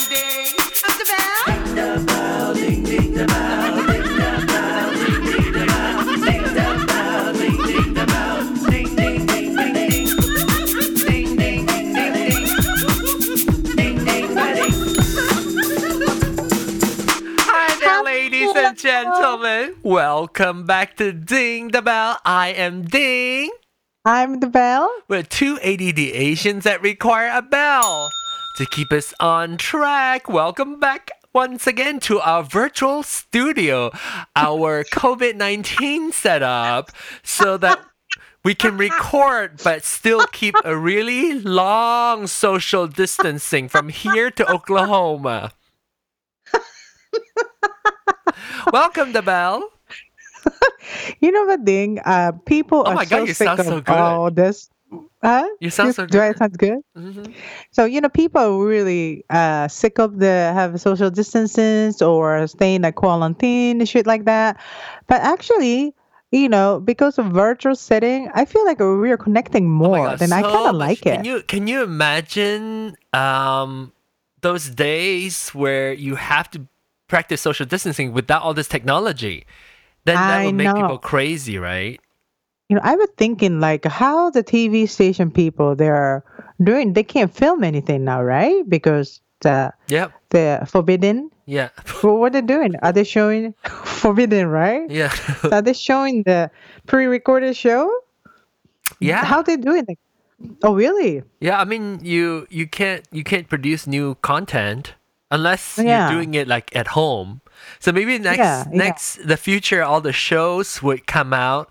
ding. The bell. Hi there, ladies and gentlemen. Welcome back to Ding the Bell. I am Ding. I'm the bell. We're two ADD Asians that require a bell to keep us on track. Welcome back once again to our virtual studio, our COVID-19 setup, so that we can record but still keep a really long social distancing from here to Oklahoma. Welcome, the bell. You know what, Ding? People Oh are my so God, you sick sound of so good. all this. Huh? You sound so Do I good. sound good? Mhm. So, people are really sick of the have social distances or staying at quarantine and shit like that. But actually, because of virtual setting, I feel like we're connecting Oh my more. God, Then I kind so of much. like it. Can you imagine those days where you have to practice social distancing without all this technology? Then that I would make people know. crazy, right? I was thinking like how the TV station people they're doing. They can't film anything now, right? Because Yep. the forbidden. Yeah. Well, what are they doing? Are they showing forbidden, right? Yeah. So are they showing the pre-recorded show? Yeah. How they doing it? Oh, really? Yeah, I mean you can't produce new content unless you're Yeah, doing it like at home. So maybe yeah, yeah. the future all the shows would come out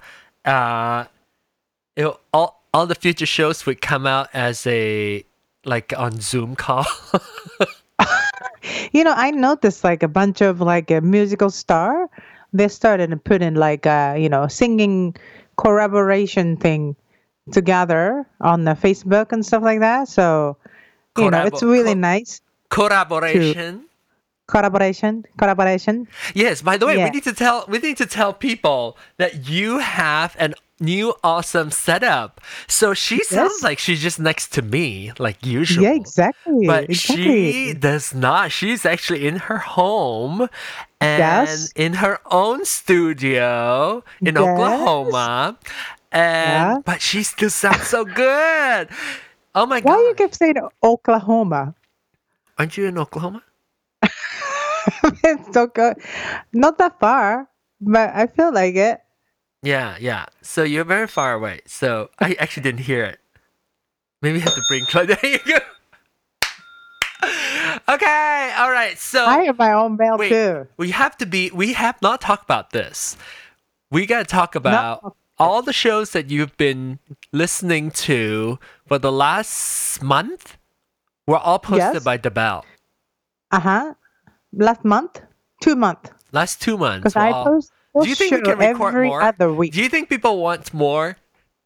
all the future shows would come out as a like on Zoom call. I noticed like a bunch of like a musical star. They started to put in like singing collaboration thing together on the Facebook and stuff like that. So it's Collabo- really co- nice to collaboration. collaboration. Yes, by the way, Yeah. we need to tell people that you have an new awesome setup. So she sounds Yes. like she's just next to me, like Yeah, usual. exactly. But she Exactly. does not. She's actually in her home and Yes. in her own studio in Yes. Oklahoma. Yeah. And but she still sounds so good. Oh my Why you gosh. keep saying Oklahoma? Aren't you in Oklahoma? It's so good. Not that far, but I feel like it. Yeah, yeah. So you're very far away. So I actually didn't hear it. Maybe you have to bring closer. There you go. Okay, all right. So I have my own bell wait, too. we have not talked about this. We got to talk about No. all the shows that you've been listening to for the last month were all posted Yes. by DeBell. Uh-huh. Last month, 2 months, Last 2 months because were I all. post Do you think we show can record every more? other week. Do you think people want more?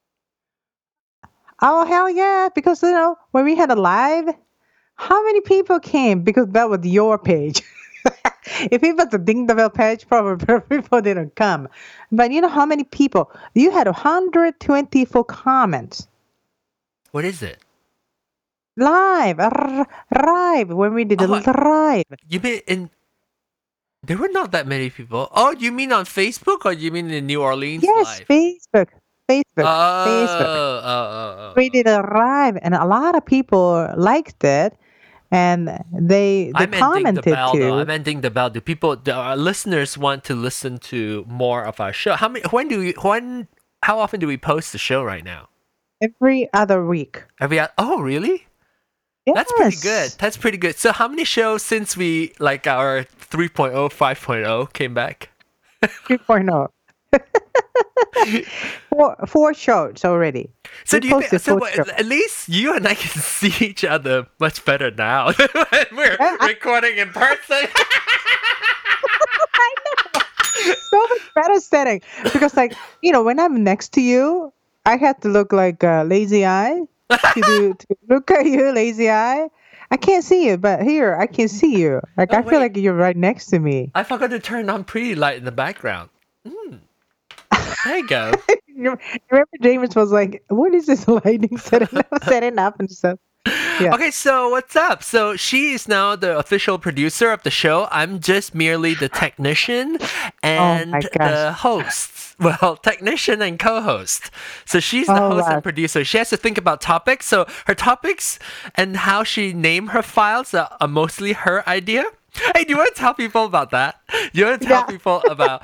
Oh hell yeah! Because when we had a live, how many people came? Because that was your page. If it was a Ding the Bell page, probably people didn't come. But you know how many people? You had 124 comments What is it? live, live when we did a Oh, live. you mean in? There were not that many people. Oh, you mean on Facebook or you mean in New Orleans Yes, live? Facebook, Facebook, Facebook. Oh. We did a live, and a lot of people liked it, and they I'm ending the commented bell though. too. I'm ending the bell. Our listeners want to listen to more of our show? How often do we post the show right now? Every other week. Oh, really? That's pretty good. Yes. That's pretty good. So how many shows since we like our 3.0, 5.0 came back? 3.0. Four shows already. So We do you think posted so four shows. at least you and I can see each other much better now when we're Yeah, recording in person? so much better setting because, like, when I'm next to you, I have to look like a lazy eye to look at you, lazy eye. I can't see you, but here I can see you. Like Oh I feel wait, like you're right next to me. I forgot to turn on pretty light in the background. There you go. You remember James was like, "What is this lighting setting up and stuff?" Yeah. Okay, so what's up? So she is now the official producer of the show. I'm just merely the technician Oh and my gosh. the host. Well, technician and co-host. So she's the All host and right. producer. She has to think about topics. So her topics and how she name her files are mostly her idea. Hey, do you want to tell people about that? You want to tell Yeah. people about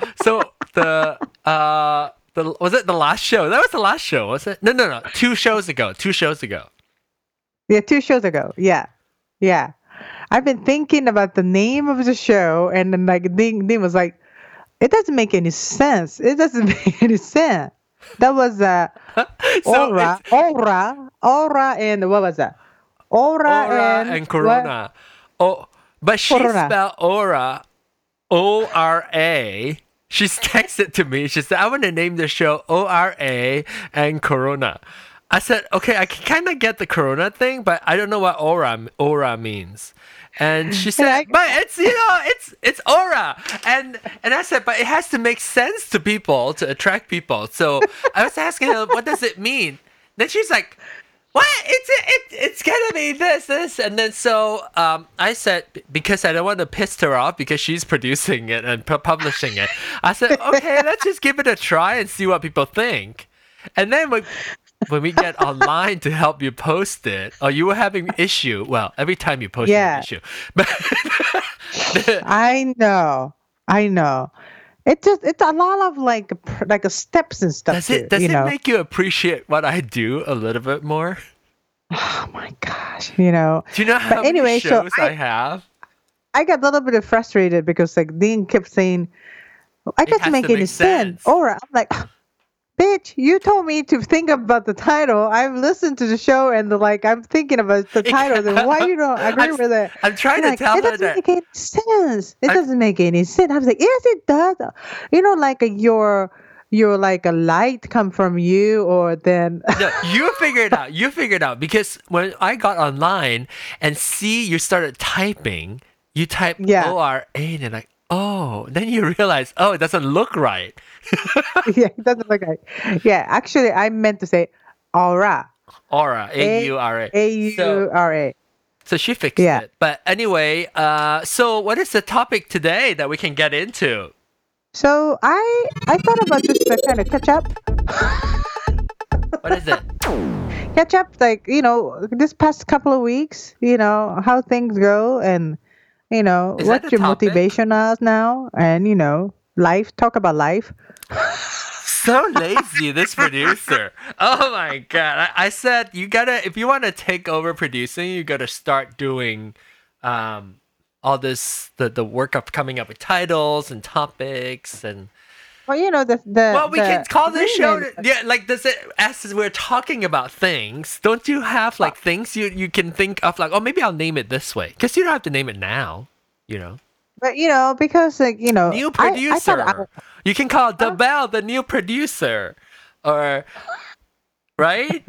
was it the last show? That was the last show, was it? No. 2 shows ago. 2 shows ago. Yeah, 2 shows ago. Yeah. Yeah. I've been thinking about the name of the show, and then like Ding was like, it doesn't make any sense. It doesn't make any sense. That was So Aura, and what was that? Aura Aura and and what? Corona. Oh, but she Corona. spelled Aura, ORA. She's texted to me. She said, I want to name the show ORA and Corona. I said, okay, I can kind of get the Corona thing, but I don't know what aura means. And she said, I- but it's aura. And I said, but it has to make sense to people to attract people. So I was asking her, what does it mean? Then she's like, what? It's gonna be this, and then so I said, because I don't want to piss her off because she's producing it and publishing it. I said, okay, let's just give it a try and see what people think. And then when we get online to help you post it, oh, you were having issue. Well, every time you post Yeah. an issue, but I know. It's a lot of like a steps and stuff. does it too, make you appreciate what I do a little bit more? Oh my gosh, Do you know how many anyway, so shows I have? I got a little bit frustrated because like Dean kept saying, "I It doesn't has make to any make sense." sense. Or I'm like, "Bitch, you told me to think about the title. I've listened to the show and I'm thinking about the title. Then why you don't agree with it?" I'm trying You're to like, tell it her doesn't that. make any sense. It I- doesn't make any sense. I was like, yes, it does. Like your like a light come from you, or then No, you figure it out. You figure it out because when I got online and see you started typing, you type Yeah. ORA and you're like, oh, then you realize, oh, it doesn't look right. yeah, it doesn't look like. Yeah, actually, I meant to say aura, Aura, AURA. AURA. So she fixed Yeah. it. But anyway, so what is the topic today that we can get into? So I thought about just to kind of catch up. What is it? Catch up, this past couple of weeks, how things go, and Is that what the your topic? motivation is now, and life. Talk about life. So lazy, this producer. Oh my god. I said you gotta, if you want to take over producing, you gotta start doing all this, the work of coming up with titles and topics and Well, the well, we can call this show agreement- yeah, like does it, as we're talking about things, don't you have like things you can think of, like, oh, maybe I'll name it this way, because you don't have to name it now, But because new I thought producer. You can call the Bell the new producer, or right?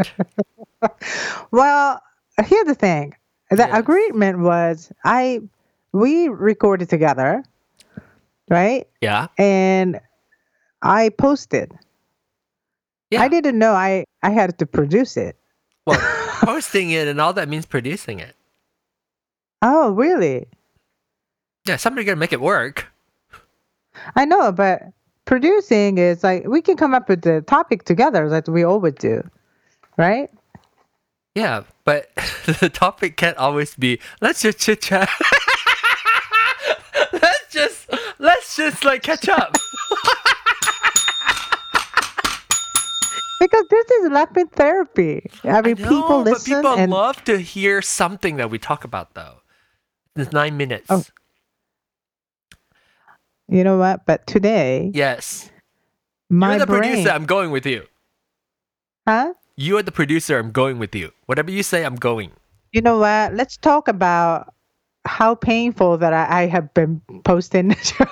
Well, here's the thing. The Yes. agreement was we recorded together, right? Yeah. And I posted. Yeah. I didn't know I had to produce it. Well, posting it and all that means producing it. Oh, really? Yeah, somebody gotta make it work. I know, but producing is like we can come up with the topic together like we always do, right? Yeah, but the topic can't always be let's just chit chat. let's just like catch up. Because this is laughing therapy. I mean, people but listen people and love to hear something that we talk about though. It's 9 minutes. Oh. you know what? But today, Yes. my You're the brain, producer, I'm going with you. huh? You are the producer, I'm going with you. Whatever you say, I'm going. You know what? Let's talk about how painful that I have been posting.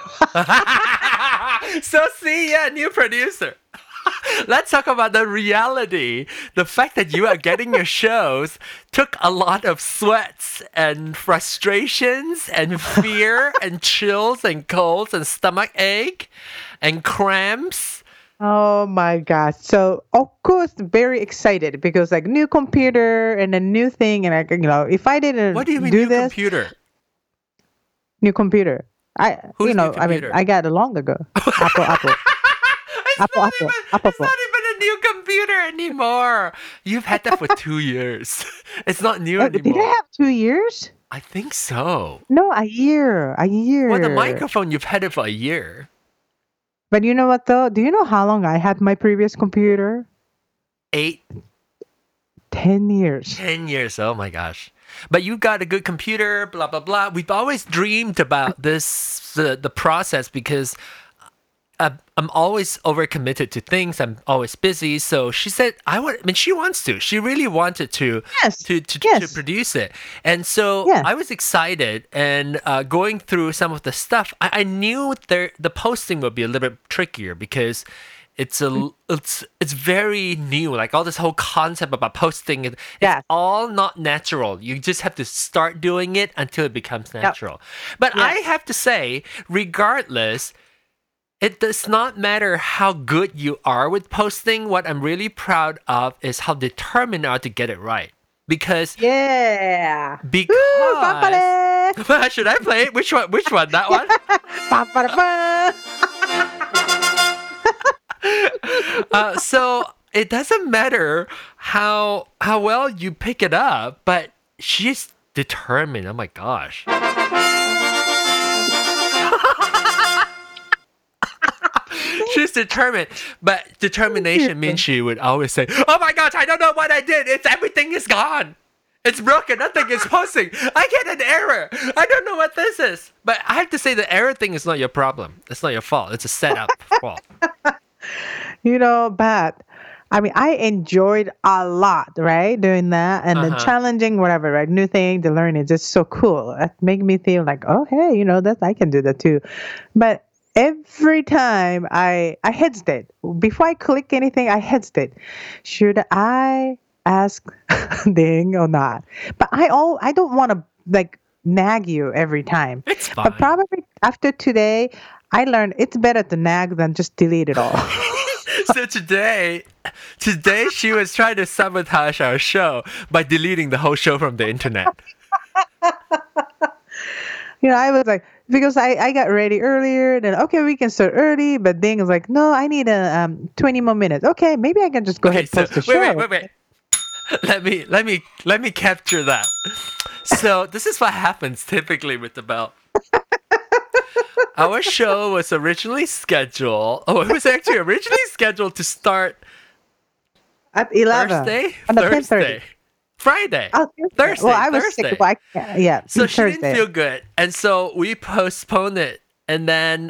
So see, yeah, new producer. Let's talk about the reality. The fact that you are getting your shows took a lot of sweats and frustrations and fear and chills and colds and stomach ache and cramps Oh my gosh. So of course very excited because like new computer and a new thing and like if I What do you didn't mean do new this, computer? new computer. Who's new computer? I got it long ago. Apple. It's Apple. not even a new computer anymore. You've had that for 2 years. It's not new Did I anymore. have 2 years? I think so. No, a year. A Well, the year. microphone, you've had it for a year. But you know what though? Do you know how long I had my previous computer? Eight, 10 years. 10 years. Oh my gosh. But you got a good computer, blah, blah, blah. We've always dreamed about this, the process, because I'm always overcommitted to things. I'm always busy. So she said, she wants to. She really wanted to Yes. to Yes. produce it. And so Yeah. I was excited and going through some of the stuff. I knew the posting would be a little bit trickier because it's very new. Like all this whole concept about posting, it's Yeah. all not natural. You just have to start doing it until it becomes natural. But I Yes. have to say, regardless, it does not matter how good you are with posting. What I'm really proud of is how determined you are to get it right. Because Yeah. because Woo, papale. should I play it? Which one? Which one? That one? Ba-ba-da-ba. So it doesn't matter how well you pick it up, but she's determined. Oh my gosh. She's determined, but determination means she would always say, "Oh my gosh, I don't know what I did. It's everything is gone. It's broken. Nothing is posting. I get an error. I don't know what this is." But I have to say, the error thing is not your problem. It's not your fault. It's a setup fault. But I mean, I enjoyed a lot, right? Doing that and then Uh-huh. challenging whatever, right? New thing to learn is just so cool. It make me feel like, oh, hey, that I can do that too. But every time I hesitate before I click anything, I hesitate. Should I ask Ding or not? But I don't want to like nag you every time. It's fine. But probably after today, I learned it's better to nag than just delete it all. So today she was trying to sabotage our show by deleting the whole show from the internet. I was like, because I got ready earlier, then okay, we can start early, but Ding is like, no, I need a 20 more minutes. Okay, maybe I can just go ahead and post the show. Wait. Let me capture that. So this is what happens typically with the bell. Our show was originally scheduled. Oh, it was actually originally scheduled to start At 11. Thursday, On the Thursday, 10:30. Friday, Oh, Thursday. well, I was Thursday. sick, but yeah. So she Thursday. didn't feel good, and so we postponed it. And then,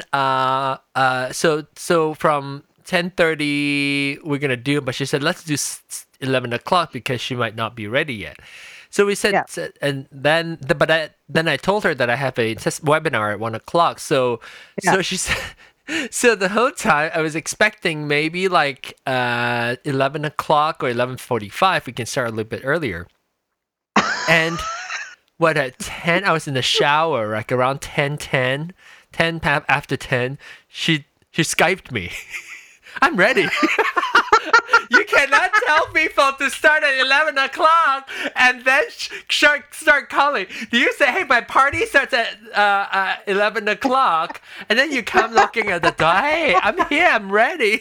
so from 10:30 we're gonna do it, but she said let's do 11 o'clock because she might not be ready yet. So we said, Yeah. and then, then I told her that I have a webinar at 1 o'clock. So Yeah. she said. So the whole time I was expecting maybe like 11 o'clock or 11:45 we can start a little bit earlier. And at 10 I was in the shower like around 10 after 10 she Skyped me. I'm ready. You cannot tell people to start at 11 o'clock and then start calling. Do you say, hey, my party starts at 11 o'clock, and then you come knocking at the door, hey, I'm here, I'm ready.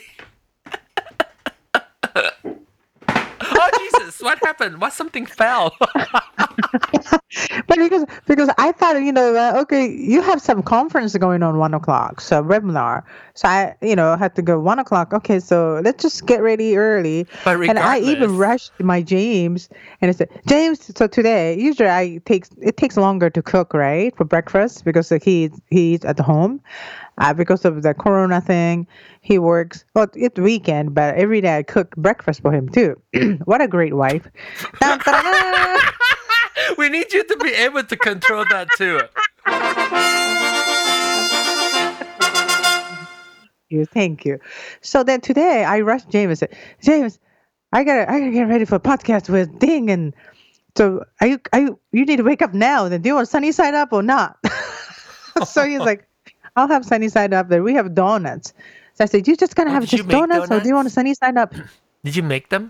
Oh, Jesus, what happened? What, something fell? But because I thought, okay, you have some conference going on 1 o'clock, so webinar. So I, had to go 1 o'clock. Okay, so let's just get ready early. But And I even regardless- rushed my James and I said, James, so today, usually it takes longer to cook, right? For breakfast because he's at home. Because of the corona thing, he works. Well, it's weekend, but every day I cook breakfast for him too. What a great wife! Dun, dun, dun, dun. We need you to be able to control that too. Thank you. So then today I rushed James and said, James, I gotta get ready for a podcast with Ding, and so you need to wake up now. Then do you want sunny side up or not? So he's like, I'll have sunny side up. There we have donuts. So I said, you just gonna Oh, have did you just make donuts, or do you want a donuts? sunny side up? Did you make them?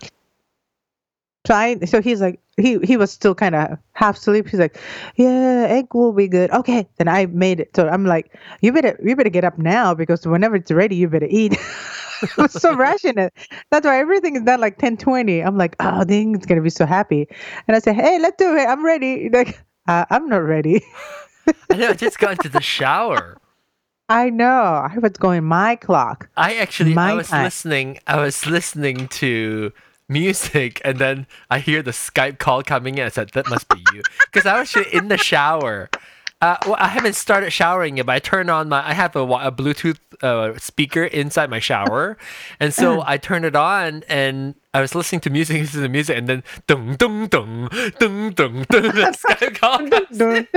So he's like, he was still kind of half asleep. He's like, yeah, egg will be good. Okay, then I made it. So I'm like, you better get up now because whenever it's ready, you better eat. I was so rushing it. That's why everything is done like 10:20. I'm like, oh, dang, it's gonna be so happy. And I say, hey, let's do it. I'm ready. Like, I'm not ready. I know. I just got into the shower. I know. I was going my clock, I my was time. listening. I was listening to music, and then I hear the Skype call coming in. I said, "That must be you," because I was actually in the shower. Well, I haven't started showering yet, but I turn on my. I have a Bluetooth speaker inside my shower, and so I turned it on, and I was listening to music, and then dum dum dum dum dum dum. The Skype call comes in.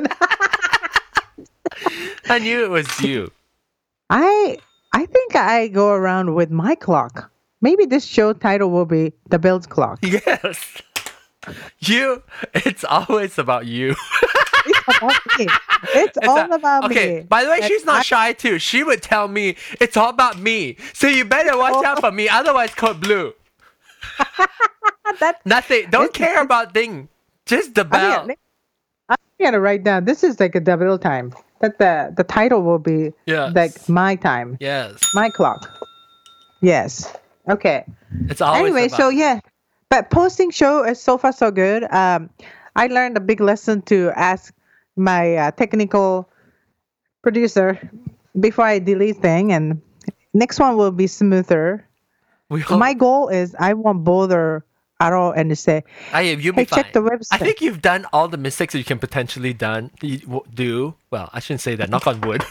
I knew it was you. I I think I go around with my clock. Maybe this show title will be The Bill's Clock. Yes. You, it's always about you. It's about me. It's It's all about okay, me. by the way, Like, she's not shy too. She would tell me it's all about me. So you better watch out for me, otherwise code blue. that Nothing. Don't care about thing. Just the I think bell. I gotta write down. This is like a double time. That the title will be like Yes. my time, Yes. my clock. Yes. Okay. It's always Anyway, about so yeah, but posting show is so far so good. I learned a big lesson to ask my technical producer before I delete thing, and next one will be smoother. we My all, goal is I won't bother at all and to say, you'll be hey, fine. check the I website. think you've done all the mistakes that you can potentially do. Well, I shouldn't say that. Knock on wood.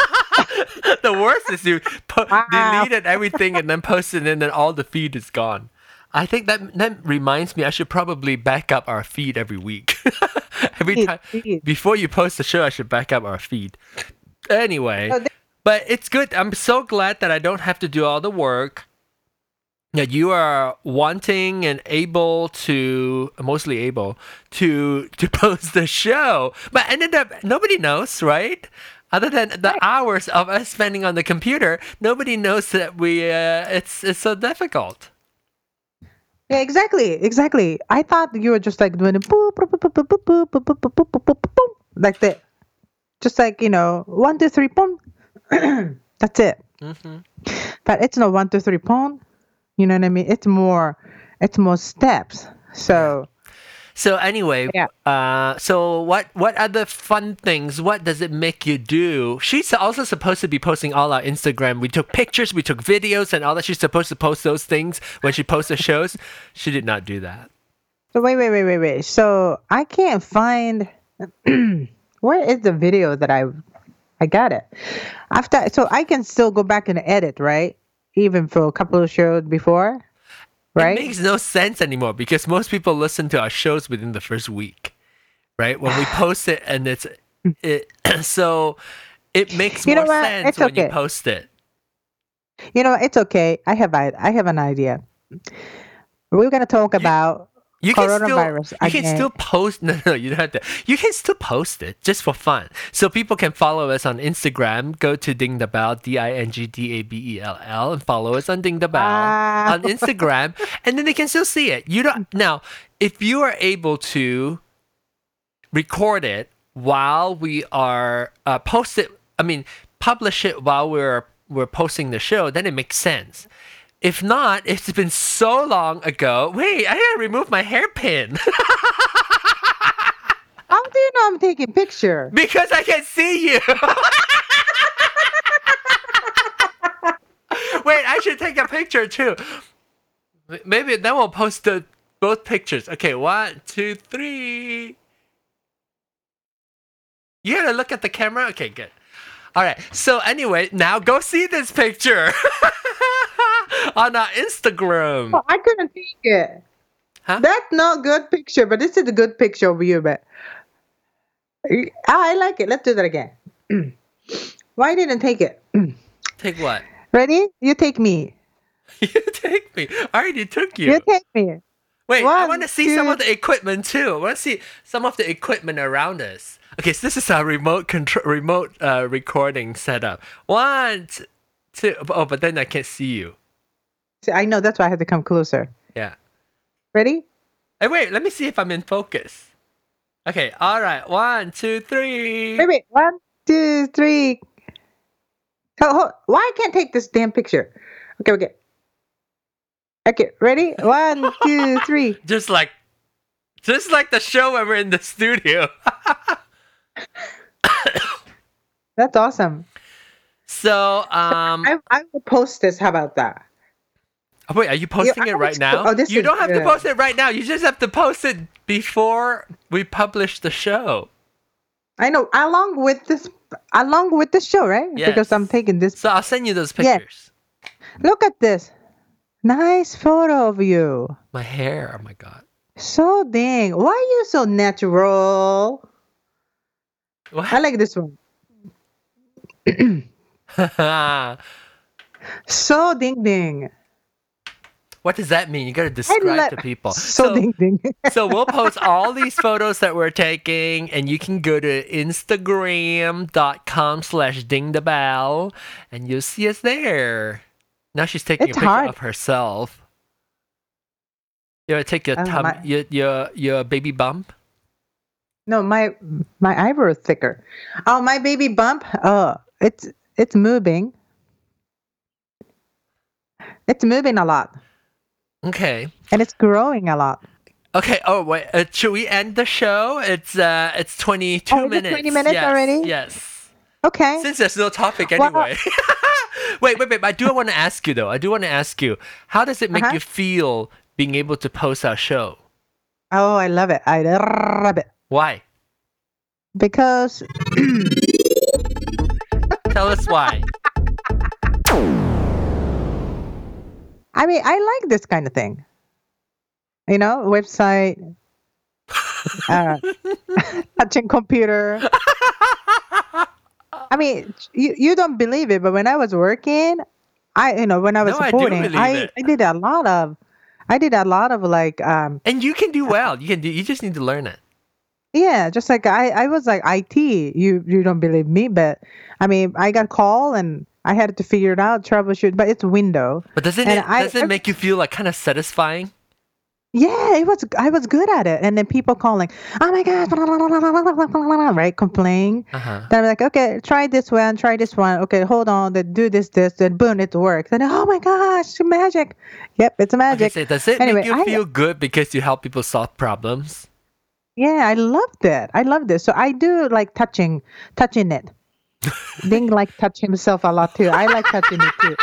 The worst is you Wow. deleted everything and then posted it and then all the feed is gone. I think that reminds me I should probably back up our feed every week. Every Please, time please. before you post the show I should back up our feed. Anyway, So but it's good. I'm so glad that I don't have to do all the work. That you are wanting and able to, mostly able to post the show, but ended up nobody knows, right? Other than the hours of us spending on the computer, nobody knows that we. It's so difficult. Yeah, exactly. I thought you were just like doing it boop, boop, boop, boop, boop, boop, boop, boop, boop, boop, boop, boop, boop, like that. Just like, 1, 2, 3, boom. That's it. Hmm. But it's not 1, 2, 3, boom. You know what I mean? It's more steps. So So anyway, yeah. so what other fun things? What does it make you do? She's also supposed to be posting all our Instagram. We took pictures, we took videos, and all that. She's supposed to post those things when she posts the shows. She did not do that. So wait. So I can't find where is the video that I got it. After so I can still go back and edit, right? Even for a couple of shows before, It right? makes no sense anymore because most people listen to our shows within the first week, right? When we post it and it so it makes You know more what? sense It's when you okay. post it. It's okay. I have an idea. We're gonna talk about You coronavirus can again. still post no, you don't have to. You can still post it just for fun. So people can follow us on Instagram. Go to Ding the Bell, DingDabell, and follow us on Ding the Bell Wow. on Instagram, and then they can still see it. You don't now if you are able to record it while we are post it. I mean, publish it while we're posting the show. Then it makes sense. If not, it's been so long ago. Wait, I gotta remove my hairpin How do you know I'm taking picture? because I can see you. Wait, I should take a picture too. Maybe then we'll post both pictures. Okay, 1, 2, 3. You gotta look at the camera. Okay, good. All right. So anyway, now go see this picture on our Instagram. Oh, I couldn't take it. Huh? That's not good picture, but this is a good picture of you. But I like it. Let's do that again. Why didn't take it? Take what? Ready? You take me. You take me. I already took You you. take me. Wait, I 1, want to see some 2. of the equipment too. I want to see some of the equipment around us. Okay, so this is our remote recording setup. 1, Two. Oh, but then I can't see you. See, I know that's why I had to come closer. Yeah. Ready? Hey, wait. Let me see if I'm in focus. Okay. All right. 1, 2, 3. Wait. 1, 2, 3. Why I can't take this damn picture? Okay. Okay, ready? 1, 2, 3. Just like the show when we're in the studio. That's awesome. So, I will post this. How about that? oh, wait, are you posting it right now? Oh, this you is don't have to good. post it right now. You just have to post it before we publish the show. I know, along with the show, right? Yes. Because I'm taking this. So I'll send you those Yeah. pictures. Look at this. Nice photo of you. My hair. Oh my god. So dang. Why are you so natural? What? I like this one. So ding. What does that mean? You gotta describe to people. So ding. So we'll post all these photos that we're taking, and you can go to instagram.com/dingthebell, and you'll see us there. Now she's taking It's a picture hard. of herself. You want to take your Oh, your baby bump? No, my eyebrow is thicker. Oh, my baby bump. Oh, it's moving. It's moving a lot, Okay. and it's growing a lot. Okay. Oh wait. Should we end the show? It's 22 Oh, is it minutes. 20 minutes Yes, already? Yes. Okay. Since there's no topic Well- anyway. Wait. I do want to ask you though. How does it make Uh-huh. you feel being able to post our show? Oh, I love it. I love it Why? because Tell us why. I mean I like this kind of thing. You know, website, touching computer. I mean, you don't believe it, but when I was working, when I was No, I do supporting, believe it. I did a lot of like And you can do well. You just need to learn it. yeah, just like I was like IT. You don't believe me, but I mean I got call and I had to figure it out, troubleshoot. But it's window. But doesn't And it make you feel like kind of satisfying? Yeah, I was good at it. And then people calling, oh my god, right, complaining. Uh-huh. Then I'm like, okay, try this one. Okay, hold on, then do this, then boom, it works. And oh my gosh, magic. Yep, it's a Okay, magic. so does it Anyway, make you feel good because you help people solve problems? Yeah, I loved it. I love this. So I do like touching it. Ding like touch himself a lot too. I like touching it too.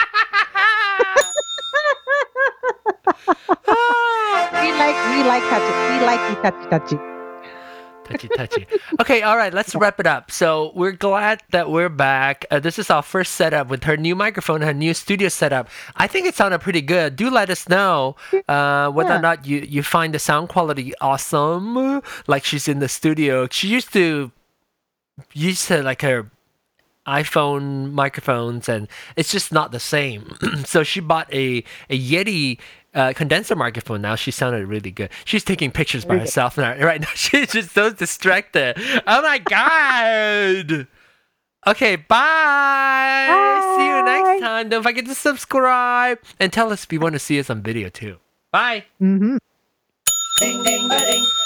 We like touching. We like touchy. Touchy. Okay, all right, let's wrap it up. So we're glad that we're back. This is our first setup with her new microphone, her new studio setup. I think it sounded pretty good. Do let us know whether or not you find the sound quality awesome, like she's in the studio. She used to like her iPhone microphones, and it's just not the same. So she bought a Yeti condenser microphone. Now she sounded really good. She's taking pictures by herself now. Right now, she's just so distracted. Oh my god! Okay, bye. See you next time. Don't forget to subscribe and tell us if you want to see us on video too. Bye. Mm-hmm. Ding ding ba ding.